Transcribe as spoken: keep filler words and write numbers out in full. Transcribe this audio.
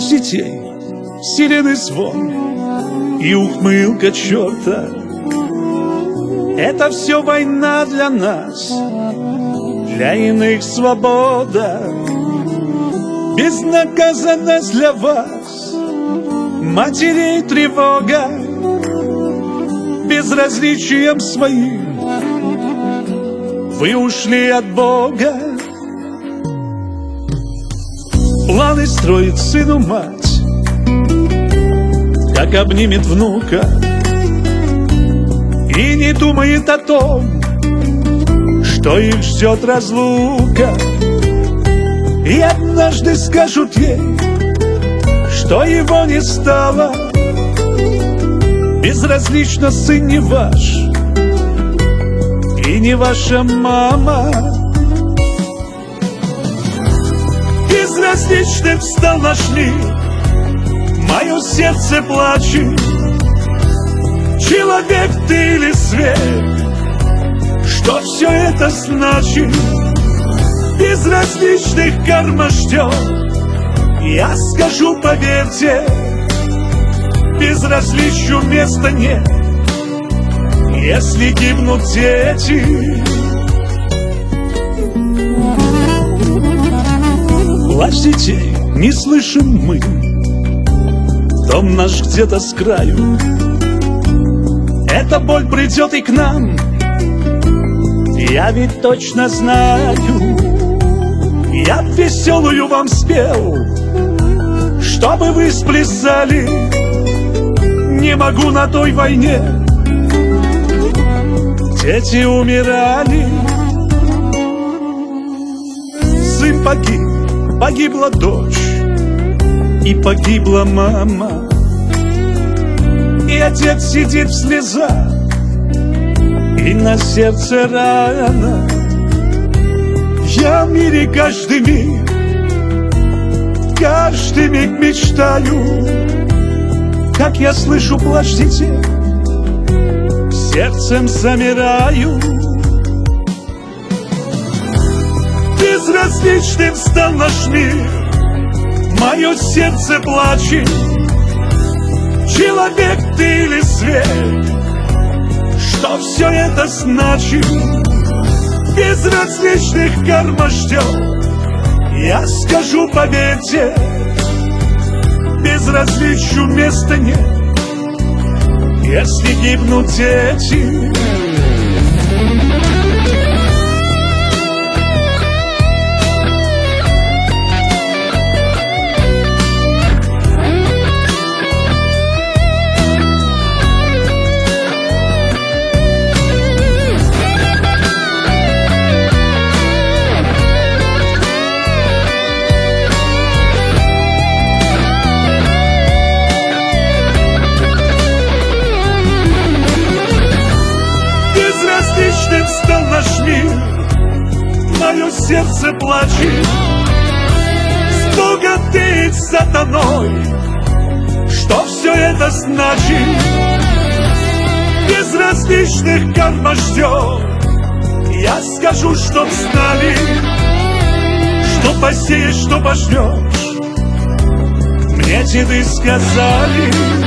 Плач детей, сирены звон и ухмылка черта. Это все война для нас, для иных свобода. Безнаказанность для вас, матерей тревога. Безразличием своим вы ушли от Бога. Планы строит сыну мать, как обнимет внука, и не думает о том, что их ждет разлука. И однажды скажут ей, что его не стало. Безразлично сын не ваш и не ваша мама. Безразличным стал наш мир, мое сердце плачет. Человек ты или свет, что все это значит? Безразличных карма ждет, я скажу, поверьте, безразличию места нет, если гибнут дети. Плач детей не слышим мы, дом наш где-то с краю. Эта боль придет и к нам, я ведь точно знаю. Я веселую вам спел, чтобы вы сплясали. Не могу на той войне, дети умирали. Сын погиб, погибла дочь, и погибла мама. И отец сидит в слезах, и на сердце рана. Я в мире каждый миг, каждый миг мечтаю, как я слышу плач детей, сердцем замираю. Безразличным стал наш мир, мое сердце плачет. Человек ты или свет, что все это значит? Безразличных карма ждет, я скажу, поверьте, безразличию места нет, если гибнут дети. Безразличным стал наш мир, мое сердце плачет. Сбогатеет сатаной, что все это значит? Безразличных карма ждет, я скажу, чтоб знали, что посеешь, что пожнешь, мне деды сказали.